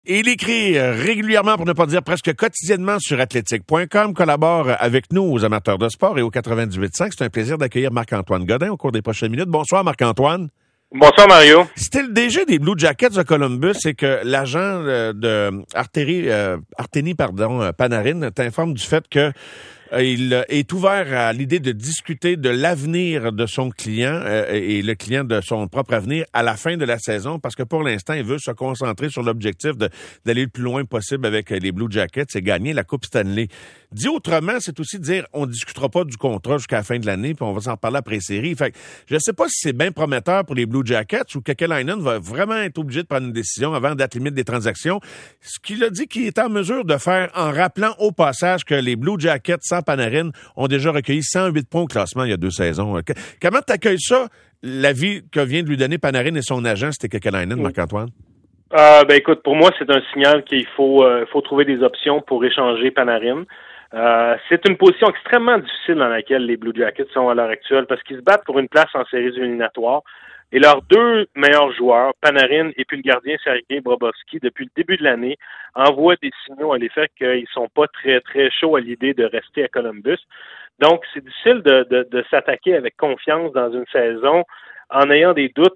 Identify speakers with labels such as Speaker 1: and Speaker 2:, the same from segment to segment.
Speaker 1: Il écrit régulièrement, pour ne pas dire presque quotidiennement, sur athlétique.com, collabore avec nous aux amateurs de sport et au 98.5. C'est un plaisir d'accueillir Marc-Antoine Godin au cours des prochaines minutes. Bonsoir Marc-Antoine.
Speaker 2: Bonsoir Mario.
Speaker 1: C'était le DG des Blue Jackets de Columbus et que l'agent de Artemi Panarin t'informe du fait que il est ouvert à l'idée de discuter de l'avenir de son client et le client de son propre avenir à la fin de la saison parce que pour l'instant, il veut se concentrer sur l'objectif d'aller le plus loin possible avec les Blue Jackets et gagner la Coupe Stanley. Dit autrement, c'est aussi dire on discutera pas du contrat jusqu'à la fin de l'année puis on va s'en parler après série. Fait que je sais pas si c'est bien prometteur pour les Blue Jackets ou que Kekalainen va vraiment être obligé de prendre une décision avant date limite des transactions. Ce qu'il a dit qu'il est en mesure de faire en rappelant au passage que les Blue Jackets sans Panarin ont déjà recueilli 108 points au classement il y a 2 saisons. Comment t'accueilles ça, l'avis que vient de lui donner Panarin et son agent, c'était Kekalainen, Marc-Antoine?
Speaker 2: Écoute, pour moi, c'est un signal qu'il faut trouver des options pour échanger Panarin. C'est une position extrêmement difficile dans laquelle les Blue Jackets sont à l'heure actuelle parce qu'ils se battent pour une place en séries éliminatoires. Et leurs 2 meilleurs joueurs, Panarin et puis le gardien Sergei Bobrovsky, depuis le début de l'année, envoient des signaux à l'effet qu'ils sont pas très, très chauds à l'idée de rester à Columbus. Donc, c'est difficile de s'attaquer avec confiance dans une saison en ayant des doutes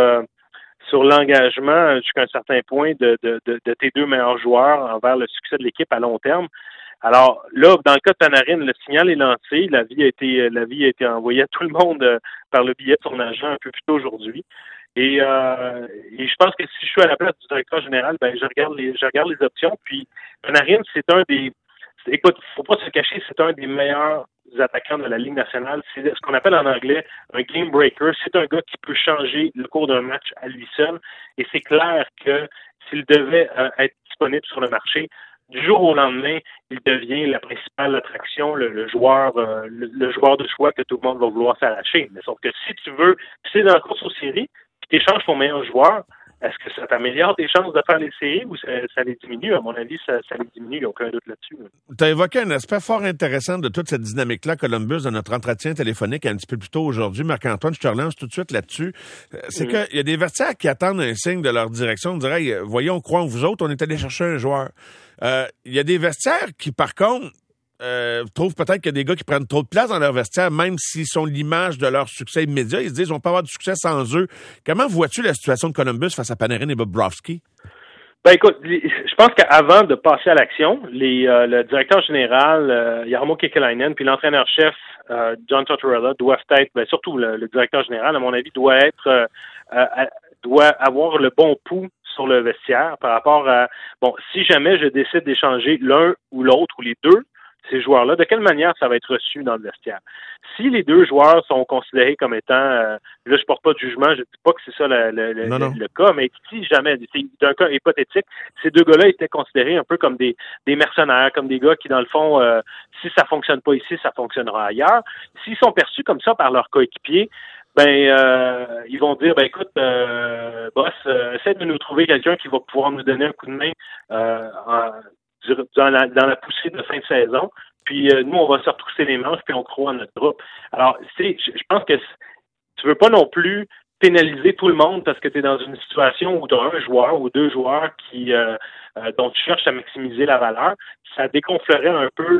Speaker 2: sur l'engagement jusqu'à un certain point de tes 2 meilleurs joueurs envers le succès de l'équipe à long terme. Alors là, dans le cas de Panarin, le signal est lancé, l'avis a été envoyé à tout le monde par le biais de son agent un peu plus tôt aujourd'hui. Et je pense que si je suis à la place du directeur général, je regarde les options. Puis Panarin, écoute, faut pas se cacher, c'est un des meilleurs attaquants de la Ligue nationale. C'est ce qu'on appelle en anglais un game breaker. C'est un gars qui peut changer le cours d'un match à lui seul. Et c'est clair que s'il devait être disponible sur le marché, du jour au lendemain, il devient la principale attraction, le joueur de choix que tout le monde va vouloir s'arracher. Mais sauf que si tu es dans la course aux séries, puis tu échanges ton meilleur joueur, est-ce que ça t'améliore tes chances de faire les séries ou ça les diminue? À mon avis, ça les diminue, il n'y a aucun doute là-dessus.
Speaker 1: Tu as évoqué un aspect fort intéressant de toute cette dynamique-là, Columbus, de notre entretien téléphonique un petit peu plus tôt aujourd'hui. Marc-Antoine, je te relance tout de suite là-dessus. C'est qu'il y a des vestiaires qui attendent un signe de leur direction. On dirait, voyons, on croit en vous autres, on est allé chercher un joueur. Il y a des vestiaires qui, par contre, trouvent peut-être qu'il y a des gars qui prennent trop de place dans leur vestiaire, même s'ils sont l'image de leur succès immédiat. Ils se disent, on peut avoir du succès sans eux. Comment vois-tu la situation de Columbus face à Panarin et Bobrovsky?
Speaker 2: Écoute, je pense qu'avant de passer à l'action, le directeur général, Jarmo Kekalainen, puis l'entraîneur-chef, John Tortorella, doivent être, surtout le directeur général, à mon avis, doit avoir le bon pouls sur le vestiaire par rapport à, si jamais je décide d'échanger l'un ou l'autre ou les 2, ces joueurs-là, de quelle manière ça va être reçu dans le vestiaire? Si les 2 joueurs sont considérés comme étant, là je porte pas de jugement, je dis pas que c'est ça le cas, mais si jamais, c'est un cas hypothétique, ces 2 gars-là étaient considérés un peu comme des mercenaires, comme des gars qui, dans le fond, si ça fonctionne pas ici, ça fonctionnera ailleurs. S'ils sont perçus comme ça par leurs coéquipiers, ils vont dire, écoute, boss, essaie de nous trouver quelqu'un qui va pouvoir nous donner un coup de main dans la poussée de fin de saison. Puis nous, on va se retrousser les manches, puis on croit en notre groupe. Alors, je pense que tu veux pas non plus pénaliser tout le monde parce que tu es dans une situation où tu as un joueur ou 2 joueurs dont tu cherches à maximiser la valeur. Ça dégonflerait un peu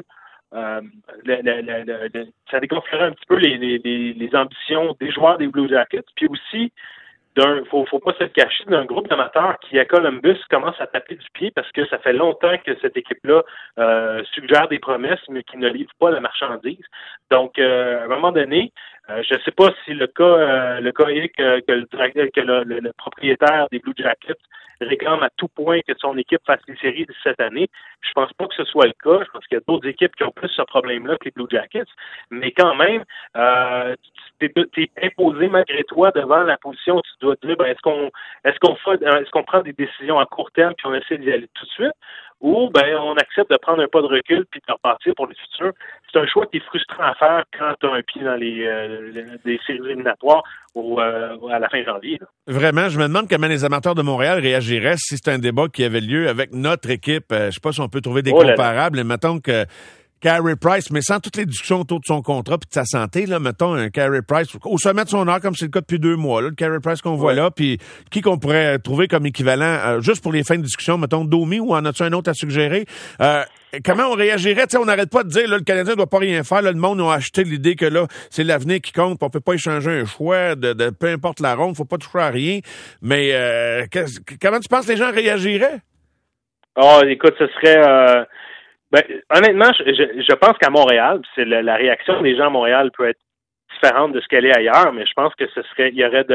Speaker 2: ça dégonflerait un petit peu les ambitions des joueurs des Blue Jackets. Puis aussi, faut pas se le cacher, d'un groupe d'amateurs qui, à Columbus, commence à taper du pied parce que ça fait longtemps que cette équipe-là suggère des promesses, mais qui ne livre pas la marchandise. Donc, à un moment donné, je ne sais pas si le cas est que le propriétaire des Blue Jackets réclame à tout point que son équipe fasse les séries cette année. Je pense pas que ce soit le cas. Je pense qu'il y a d'autres équipes qui ont plus ce problème-là que les Blue Jackets. Mais quand même, t'es imposé malgré toi devant la position où tu dois te dire, est-ce qu'on prend des décisions à court terme puis on essaie d'y aller tout de suite? Ou on accepte de prendre un pas de recul puis de repartir pour le futur. C'est un choix qui est frustrant à faire quand tu as un pied dans des séries éliminatoires à la fin janvier. Là.
Speaker 1: Vraiment, je me demande comment les amateurs de Montréal réagiraient si c'est un débat qui avait lieu avec notre équipe. Je sais pas si on peut trouver des comparables. Mais mettons que Carey Price, mais sans toutes les discussions autour de son contrat puis de sa santé, là, mettons un Carey Price au sommet de son art, comme c'est le cas depuis 2 mois, là, le Carey Price qu'on voit là, puis qui qu'on pourrait trouver comme équivalent, juste pour les fins de discussion, mettons Domi, ou en as-tu un autre à suggérer? Comment on réagirait? T'sais, on n'arrête pas de dire là, le Canadien ne doit pas rien faire. Là, le monde a acheté l'idée que là, c'est l'avenir qui compte. On peut pas échanger un choix de peu importe la ronde, faut pas toucher à rien. Mais comment tu penses que les gens réagiraient?
Speaker 2: Oh, écoute, ce serait honnêtement, je pense qu'à Montréal, c'est la réaction des gens à Montréal peut être différente de ce qu'elle est ailleurs, mais je pense que il y aurait de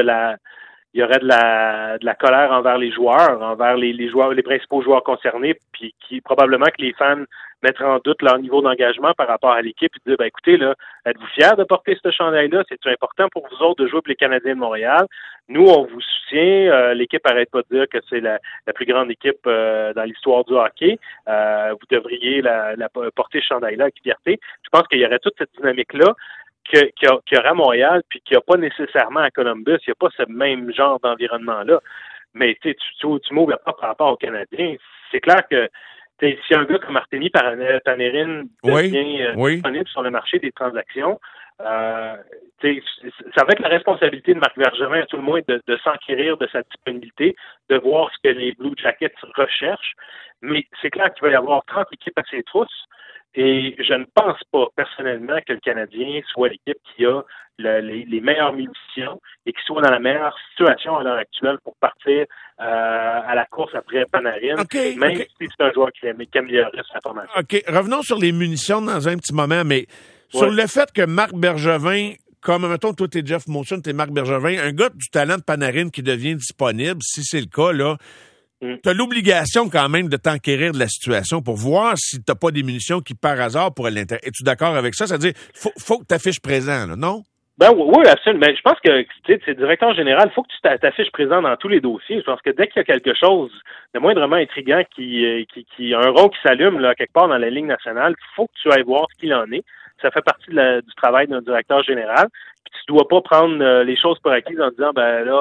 Speaker 2: la colère envers les joueurs, envers les joueurs, les principaux joueurs concernés, puis qui probablement que les fans mettraient en doute leur niveau d'engagement par rapport à l'équipe et dire, écoutez, là, êtes-vous fiers de porter ce chandail-là? C'est-tu important pour vous autres de jouer pour les Canadiens de Montréal? Nous, on vous soutient. L'équipe arrête pas de dire que c'est la plus grande équipe dans l'histoire du hockey. Vous devriez la porter ce chandail-là avec fierté. Je pense qu'il y aurait toute cette dynamique-là qu'il y aurait à Montréal, puis qu'il n'y a pas nécessairement à Columbus. Il n'y a pas ce même genre d'environnement-là. Mais tu m'ouvres pas par rapport aux Canadiens. C'est clair que si un gars comme Artemi Panarin devient disponible sur le marché des transactions, ça va être la responsabilité de Marc Bergevin, à tout le moins, de s'enquérir de sa disponibilité, de voir ce que les Blue Jackets recherchent. Mais c'est clair qu'il va y avoir 30 équipes à ses trousses. Et je ne pense pas, personnellement, que le Canadien soit l'équipe qui a les meilleures munitions et qui soit dans la meilleure situation à l'heure actuelle pour partir à la course après Panarin, même si c'est un joueur qui améliorerait sa formation.
Speaker 1: OK. Revenons sur les munitions dans un petit moment, mais sur le fait que Marc Bergevin, comme, mettons, toi, t'es Jeff Molson, t'es Marc Bergevin, un gars du talent de Panarin qui devient disponible, si c'est le cas, là, t'as l'obligation quand même de t'enquérir de la situation pour voir si t'as pas des munitions qui, par hasard, pourraient l'intéresser. Es-tu d'accord avec ça? C'est-à-dire, faut que t'affiches présent, là, non?
Speaker 2: Oui, absolument. Mais je pense que, tu sais, c'est directeur général, il faut que tu t'affiches présent dans tous les dossiers. Je pense que dès qu'il y a quelque chose de moindrement intriguant qui un rond qui s'allume, là, quelque part dans la ligne nationale, il faut que tu ailles voir ce qu'il en est. Ça fait partie du travail d'un directeur général. Puis tu dois pas prendre les choses pour acquises en disant,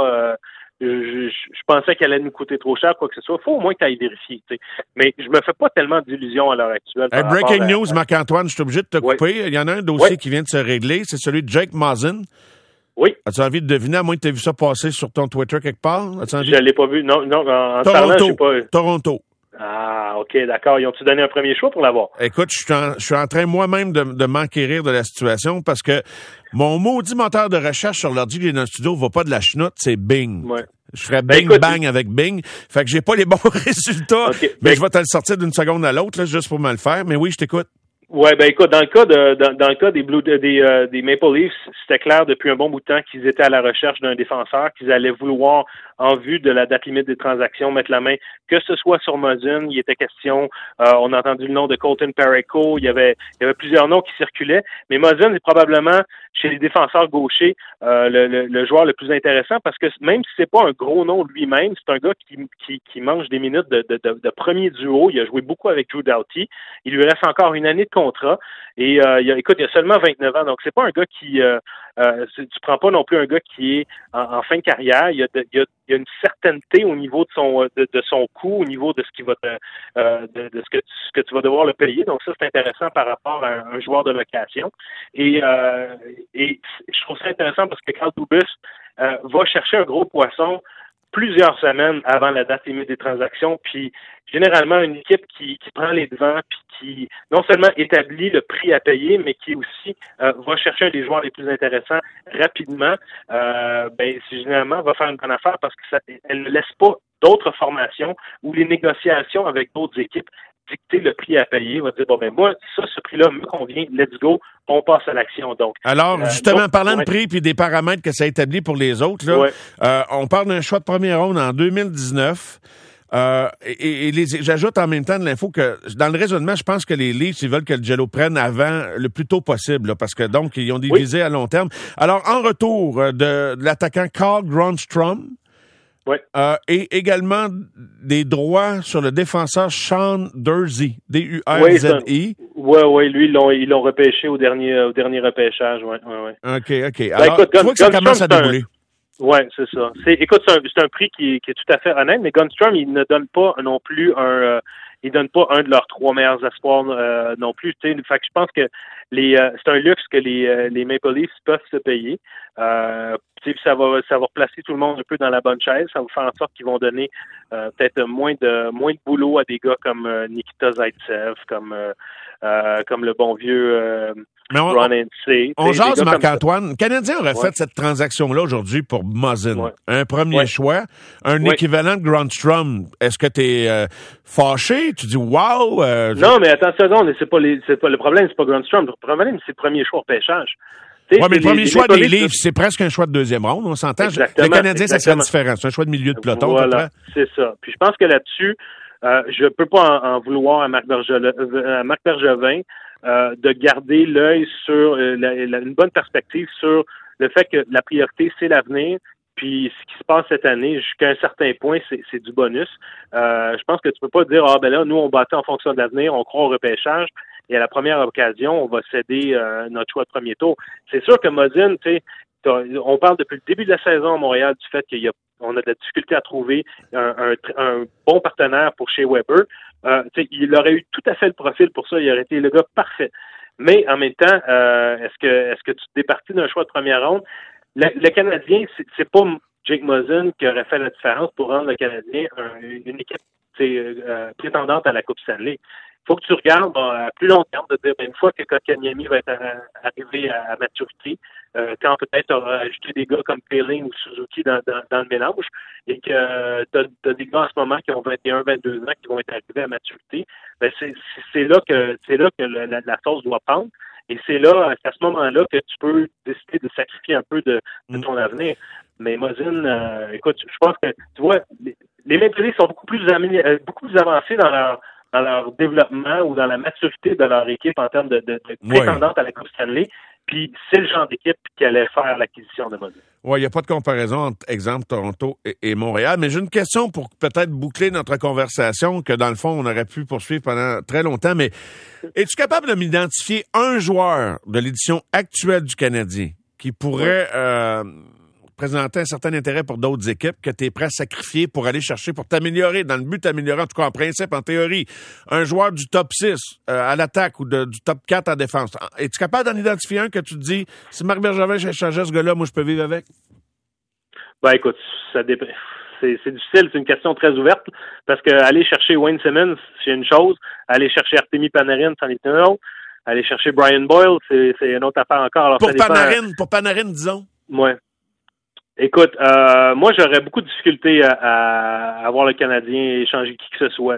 Speaker 2: je pensais qu'elle allait nous coûter trop cher, quoi que ce soit. Il faut au moins que tu ailles vérifier. T'sais. Mais je me fais pas tellement d'illusions à l'heure actuelle.
Speaker 1: Breaking news, Marc-Antoine, je suis obligé de te couper. Il y en a un dossier qui vient de se régler. C'est celui de Jake Muzzin.
Speaker 2: Oui.
Speaker 1: As-tu envie de deviner, à moins que tu aies vu ça passer sur ton Twitter quelque part?
Speaker 2: Je l'ai pas vu. Non, en parlant, je sais pas.
Speaker 1: Toronto.
Speaker 2: Ah, OK, d'accord. Ils ont-tu donné un premier choix pour l'avoir?
Speaker 1: Écoute, je suis en train moi-même de m'enquérir de la situation parce que mon maudit moteur de recherche sur l'ordi qui est dans le studio va pas de la chenoute, c'est Bing. Ouais. Je ferais bang avec Bing. Fait que j'ai pas les bons résultats. Okay. Mais je vais te le sortir d'une seconde à l'autre, là, juste pour me le faire. Mais oui, je t'écoute.
Speaker 2: Ouais, écoute, dans le cas des Maple Leafs, c'était clair depuis un bon bout de temps qu'ils étaient à la recherche d'un défenseur, qu'ils allaient vouloir, en vue de la date limite des transactions, mettre la main, que ce soit sur Muzzin, il était question, on a entendu le nom de Colton Parayko, il y avait plusieurs noms qui circulaient, mais Muzzin est probablement, chez les défenseurs gauchers, le joueur le plus intéressant, parce que même si c'est pas un gros nom lui-même, c'est un gars qui mange des minutes de premier duo, il a joué beaucoup avec Drew Doughty, il lui reste encore une année de contrat, et il a seulement 29 ans, donc c'est pas un gars qui tu prends pas non plus un gars qui est en fin de carrière, il y a une certaineté au niveau de son coût, au niveau de ce qui va de ce que tu vas devoir le payer, donc ça c'est intéressant par rapport à un joueur de location, et je trouve ça intéressant parce que Carl Dubas va chercher un gros poisson plusieurs semaines avant la date limite des transactions, puis généralement une équipe qui prend les devants, puis qui non seulement établit le prix à payer, mais qui aussi va chercher un des joueurs les plus intéressants rapidement, généralement va faire une bonne affaire parce que elle ne laisse pas d'autres formations ou les négociations avec d'autres équipes dicter le prix à payer, va dire, moi, ce prix-là me convient, let's go, on passe à l'action. Donc,
Speaker 1: alors, justement, parlant de prix puis des paramètres que ça établit pour les autres, là, on parle d'un choix de première ronde en 2019. J'ajoute en même temps de l'info que dans le raisonnement, je pense que les Leafs, ils veulent que le Jello prenne avant le plus tôt possible, là, parce que donc, ils ont des visées à long terme. Alors, en retour de l'attaquant Carl Grundstrom, et également des droits sur le défenseur Sean Durzi, D-U-R-Z-I.
Speaker 2: Oui, lui, ils l'ont repêché au dernier repêchage, ouais.
Speaker 1: OK. Alors, écoute, tu vois que ça commence à débouler.
Speaker 2: Oui, c'est ça. C'est un prix qui est tout à fait honnête, mais Gunstrom, il ne donne pas non plus ils donnent pas un de leurs 3 meilleurs espoirs non plus. Fait que je pense que c'est un luxe que les Maple Leafs peuvent se payer. Ça va replacer tout le monde un peu dans la bonne chaise. Ça va faire en sorte qu'ils vont donner peut-être moins de boulot à des gars comme Nikita Zaitsev, comme le bon vieux Ron Hainsey.
Speaker 1: On jase, Marc-Antoine. Le Canadien aurait fait cette transaction-là aujourd'hui pour Muzzin. Ouais. Un premier choix, un équivalent de Grundstrom. Est-ce que tu es fâché? Tu dis wow?
Speaker 2: Non, mais attends une seconde. C'est pas le problème, c'est pas Grundstrom. Le problème, c'est le premier choix au pêchage.
Speaker 1: Oui, mais le premier choix des Leafs, c'est presque un choix de deuxième ronde, on s'entend. Le Canadien, ça serait différent. C'est un choix de milieu de peloton.
Speaker 2: Voilà, c'est ça. Puis je pense que là-dessus, je peux pas en vouloir à Marc Bergevin de garder l'œil sur une bonne perspective sur le fait que la priorité, c'est l'avenir. Puis ce qui se passe cette année, jusqu'à un certain point, c'est du bonus. Je pense que tu peux pas dire là, nous, on bâtit en fonction de l'avenir, on croit au repêchage. Et à la première occasion, on va céder notre choix de premier tour. C'est sûr que Muzzin, on parle depuis le début de la saison à Montréal du fait qu'on a de la difficulté à trouver un bon partenaire pour Shea Weber. Il aurait eu tout à fait le profil pour ça. Il aurait été le gars parfait. Mais en même temps, est-ce que tu te départis d'un choix de première ronde? Le Canadien, c'est pas Jake Muzzin qui aurait fait la différence pour rendre le Canadien une équipe prétendante à la Coupe Stanley. Il faut que tu regardes à plus long terme, de dire une fois que Kotkaniemi va être arrivé à maturité, quand peut-être tu auras ajouté des gars comme Peeling ou Suzuki dans le mélange, et que tu as des gars en ce moment qui ont 21, 22 ans qui vont être arrivés à maturité, ben c'est là que la sauce doit prendre. Et c'est là, à ce moment-là, que tu peux décider de sacrifier un peu de ton avenir. Mais Muzzin, écoute, je pense que, tu vois, les Maple Leafs sont beaucoup plus avancés dans leur développement ou dans la maturité de leur équipe en termes de prétendante à la Coupe Stanley. Puis c'est le genre d'équipe qui allait faire l'acquisition de Muzzin.
Speaker 1: Oui, il n'y a pas de comparaison entre, exemple, Toronto et Montréal. Mais j'ai une question pour peut-être boucler notre conversation que, dans le fond, on aurait pu poursuivre pendant très longtemps. Mais es-tu capable de m'identifier un joueur de l'édition actuelle du Canadien qui pourrait présenter un certain intérêt pour d'autres équipes que tu es prêt à sacrifier pour aller chercher, pour t'améliorer, dans le but d'améliorer, en tout cas en principe, en théorie, un joueur du top 6 à l'attaque ou du top 4 en défense? Es-tu capable d'en identifier un que tu te dis, si Marc Bergevin changeait ce gars-là, moi je peux vivre avec?
Speaker 2: Ben écoute, ça dépend. C'est difficile, c'est une question très ouverte, parce que aller chercher Wayne Simmons, c'est une chose, aller chercher Artemi Panarin, c'en est une autre, aller chercher Brian Boyle, c'est une autre affaire encore. Alors,
Speaker 1: pour Panarin, disons.
Speaker 2: Ouais. Écoute, moi j'aurais beaucoup de difficulté à voir le Canadien échanger qui que ce soit.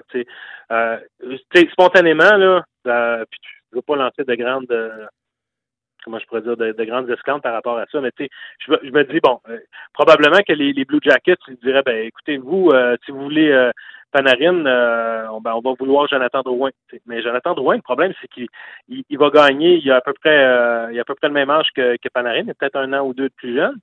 Speaker 2: Spontanément là, puis je veux pas lancer de grandes, comment je pourrais dire, de grandes esclandres par rapport à ça, mais tu sais, je me dis probablement que les Blue Jackets ils diraient écoutez vous, si vous voulez Panarin, on va vouloir Jonathan Drouin. Mais Jonathan Drouin, le problème, c'est qu'il va gagner, il a à peu près le même âge que Panarin, il est peut-être 1 an ou 2 de plus jeune.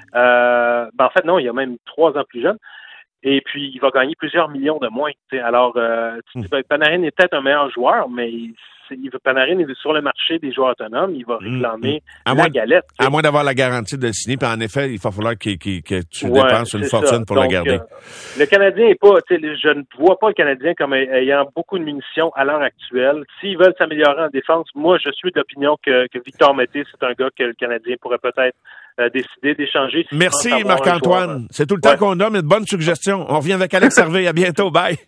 Speaker 2: En fait, non, il a même 3 ans plus jeune. Et puis, il va gagner plusieurs millions de moins. Alors, Panarin est peut-être un meilleur joueur, mais Panarin est sur le marché des joueurs autonomes, il va réclamer la galette.
Speaker 1: À moins d'avoir la garantie de le signer, puis en effet, il va falloir que tu dépenses une fortune pour le garder.
Speaker 2: Le Canadien est pas, je ne vois pas le Canadien comme ayant beaucoup de munitions à l'heure actuelle. S'ils veulent s'améliorer en défense, moi, je suis d'opinion que Victor Mété, c'est un gars que le Canadien pourrait peut-être décider d'échanger.
Speaker 1: Merci, Marc-Antoine. C'est tout le temps qu'on a, mais de bonnes suggestions. On revient avec Alex Hervé. À bientôt. Bye.